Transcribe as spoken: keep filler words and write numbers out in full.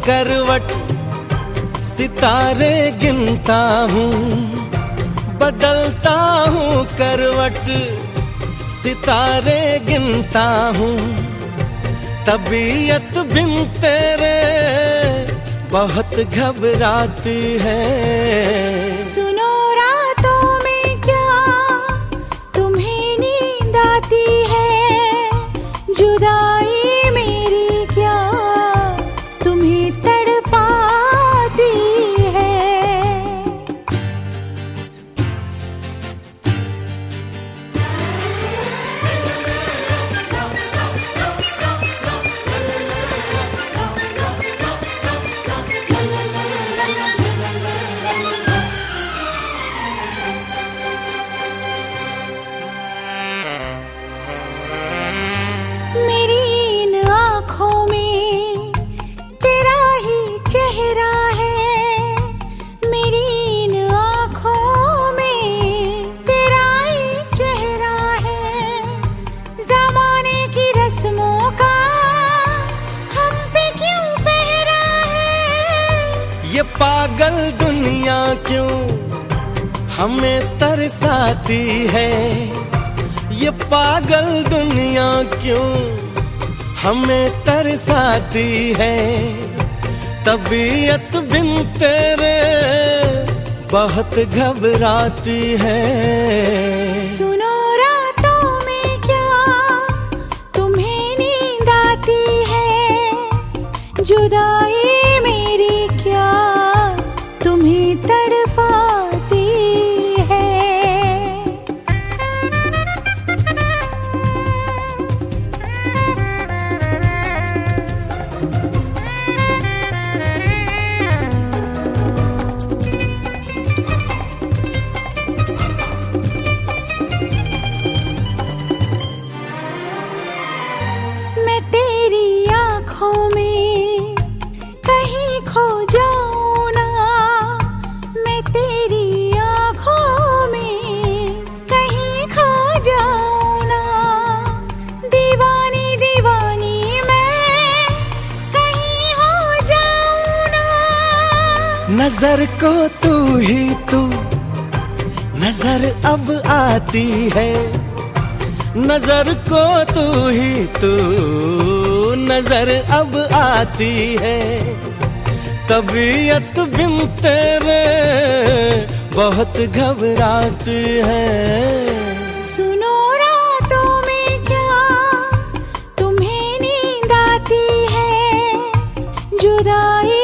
करवट सितारे गिनता हूँ, बदलता हूँ करवट सितारे गिनता हूँ। तबीयत बिन तेरे बहुत घबराती है। सुनो रातों में क्या तुम्हें नींद आती है, जुदाई मेरी क्या तुम्हें तड़पाती है। ये पागल दुनिया क्यों हमें तरसाती है, ये पागल दुनिया क्यों हमें तरसाती है। तबीयत बिन तेरे बहुत घबराती है। सुनो रातों में क्या तुम्हें नींद आती है, जुदाई मेरी क्या तुम्हें तड़पाती है। मैं तेरी आँखों में कहीं खो जाऊं ना, मैं तेरी आँखों में कहीं खो जाऊं ना। दीवानी दीवानी मैं कहीं हो जाऊं ना। नजर को तू ही तू नजर अब आती है, नजर को तू ही तू नजर अब आती है। तबीयत बिन तेरे बहुत घबराती है। सुनो रातों में क्या तुम्हें नींद आती है, जुदाई